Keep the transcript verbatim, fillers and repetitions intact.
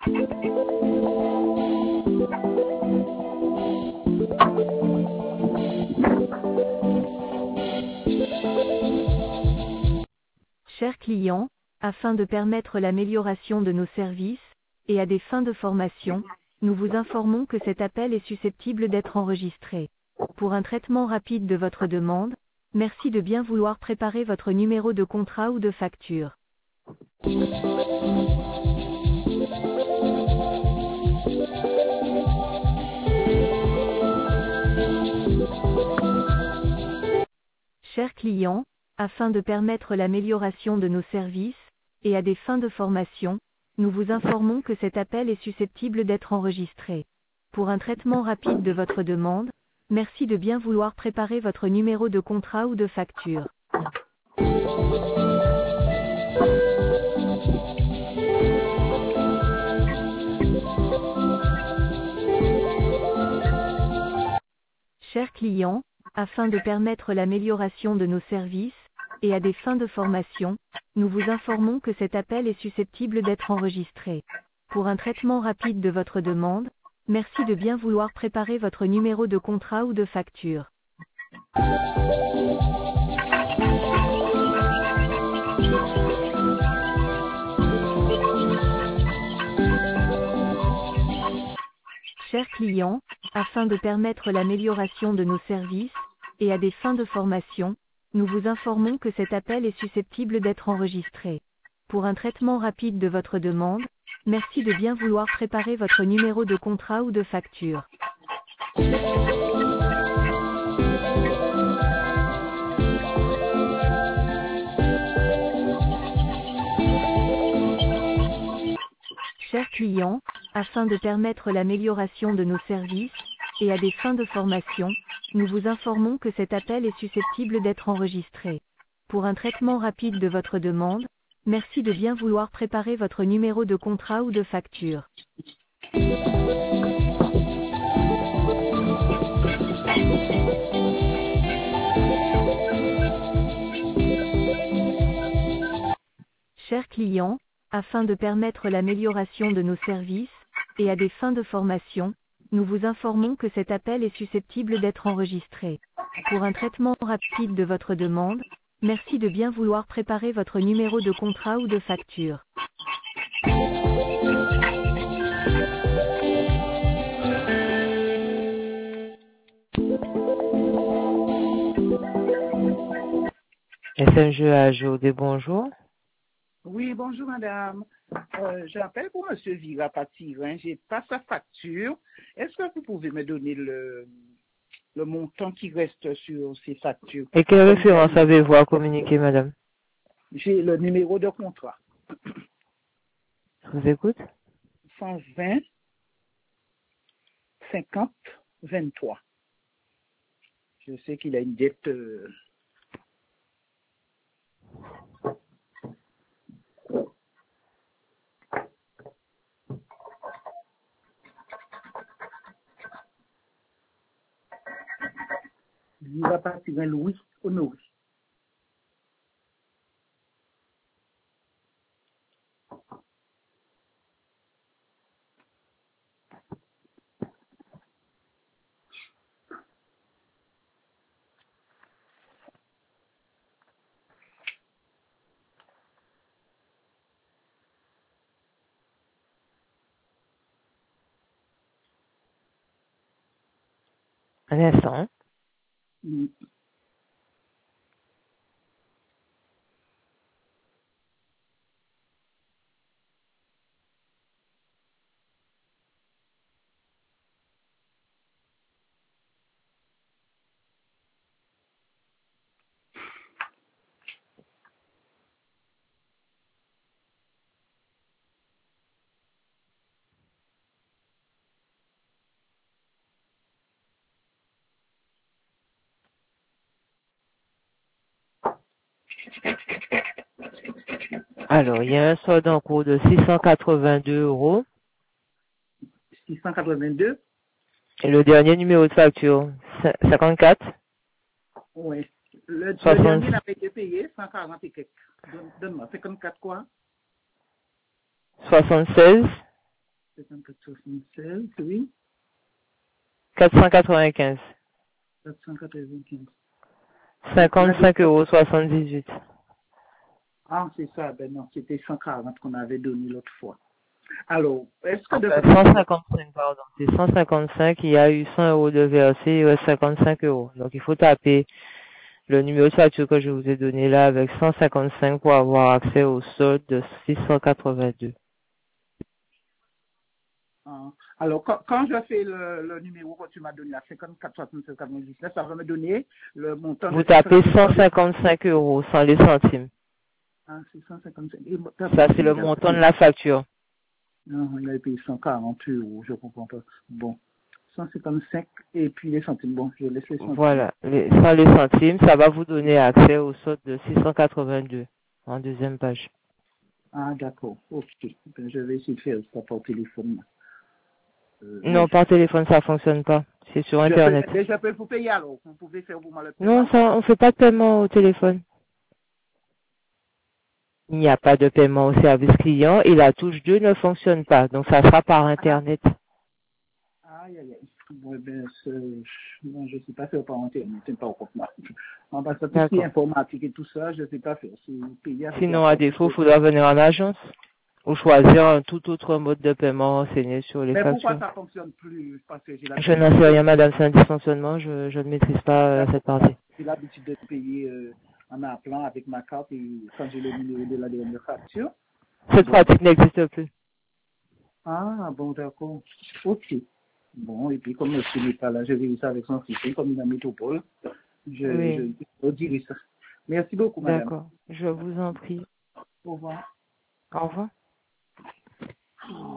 Chers clients, afin de permettre l'amélioration de nos services, et à des fins de formation, nous vous informons que cet appel est susceptible d'être enregistré. Pour un traitement rapide de votre demande, merci de bien vouloir préparer votre numéro de contrat ou de facture. Chers clients, afin de permettre l'amélioration de nos services, et à des fins de formation, nous vous informons que cet appel est susceptible d'être enregistré. Pour un traitement rapide de votre demande, merci de bien vouloir préparer votre numéro de contrat ou de facture. Chers clients, afin de permettre l'amélioration de nos services, et à des fins de formation, nous vous informons que cet appel est susceptible d'être enregistré. Pour un traitement rapide de votre demande, merci de bien vouloir préparer votre numéro de contrat ou de facture. Chers clients, afin de permettre l'amélioration de nos services, et à des fins de formation, nous vous informons que cet appel est susceptible d'être enregistré. Pour un traitement rapide de votre demande, merci de bien vouloir préparer votre numéro de contrat ou de facture. Chers clients, afin de permettre l'amélioration de nos services, et à des fins de formation, nous vous informons que cet appel est susceptible d'être enregistré. Pour un traitement rapide de votre demande, merci de bien vouloir préparer votre numéro de contrat ou de facture. Chers clients, afin de permettre l'amélioration de nos services, et à des fins de formation, nous vous informons que cet appel est susceptible d'être enregistré. Pour un traitement rapide de votre demande, merci de bien vouloir préparer votre numéro de contrat ou de facture. S M G A J D, bonjour. Oui, bonjour madame. Euh, J'appelle pour monsieur Vira Patirin. J'ai pas sa facture. Est-ce que vous pouvez me donner le, le montant qui reste sur ces factures? Et quelle référence avez-vous à communiquer, madame? J'ai le numéro de contrat. Je vous écoute. cent vingt cinquante vingt-trois. Je sais qu'il a une dette... Euh... Il va partir un Louis Honoré. Un instant. Mm. Alors, il y a un solde en cours de six cent quatre-vingt-deux euros. six cent quatre-vingt-deux. Et le dernier numéro de facture, cinquante-quatre. Oui. Le, le soixante. dernier n'a pas été payé, cent quarante et quelques. Donne-moi, cinquante-quatre quoi? soixante-seize. cinquante-quatre soixante-seize, oui. quatre cent quatre-vingt-quinze. quatre cent quatre-vingt-quinze. cinquante-cinq euros soixante-dix-huit. Ah, c'est ça. Ben non, c'était cent quarante qu'on avait donné l'autre fois. Alors, est-ce que de Enfin, votre cent cinquante-cinq, pardon. C'est cent cinquante-cinq, il y a eu cent euros de versé, il reste cinquante-cinq euros. Donc, il faut taper le numéro de facture que je vous ai donné là avec cent cinquante-cinq pour avoir accès au solde de six cent quatre-vingt-deux. Ah, alors, quand, quand je fais le, le numéro que tu m'as donné, là, cinquante-quatre soixante-seize quatre-vingt-dix-neuf, ça va me donner le montant Vous de tapez cent cent cinquante-cinq. cinquante-cinq euros sans les centimes. Ah, c'est cent cinquante-cinq. Et moi, Ça, c'est le montant de la facture. non, il a payé cent quarante euros, je comprends pas. Bon, cent cinquante-cinq et puis les centimes. Bon, je laisse les centimes. Voilà. Les, sans les centimes, ça va vous donner accès au solde de six cent quatre-vingt-deux en deuxième page. Ah, d'accord. Ok. Ben, je vais essayer de faire ça par téléphone. Euh, Non, oui. par téléphone, ça fonctionne pas. C'est sur Je peux, Internet. je peux vous payer alors. Vous pouvez faire vous-même le Non, paiement. ça, on fait pas de paiement au téléphone. Il n'y a pas de paiement au service client et la touche deux ne fonctionne pas. Donc, ça sera par Internet. Aïe, aïe, aïe. Bon, ben, c'est- bon, je ne sais pas faire par internet, c'est pas au compte. En passant tout ce qui est D'accord. informatique et tout ça, je ne sais pas faire. C'est payer avec la Sinon, à carte. défaut, il faudra venir en agence ou choisir un tout autre mode de paiement renseigné sur les Mais pourquoi factures. ça ne fonctionne plus? Parce que j'ai Je l'habitude n'en de sais payer. rien, madame, c'est un dysfonctionnement, je, je ne maîtrise pas Ah, euh, d'accord. cette partie. J'ai l'habitude de payer euh, en appelant avec ma carte et quand j'ai le numéro de la dernière facture. Cette Bon. pratique n'existe plus. Ah, bon, d'accord. Ok. Bon, et puis comme monsieur n'est pas là, je vais ça avec son fils, comme dans la métropole. Je, Oui, je, je dirai ça. Merci beaucoup, madame. d'accord. Je vous en prie. Au revoir. Au revoir.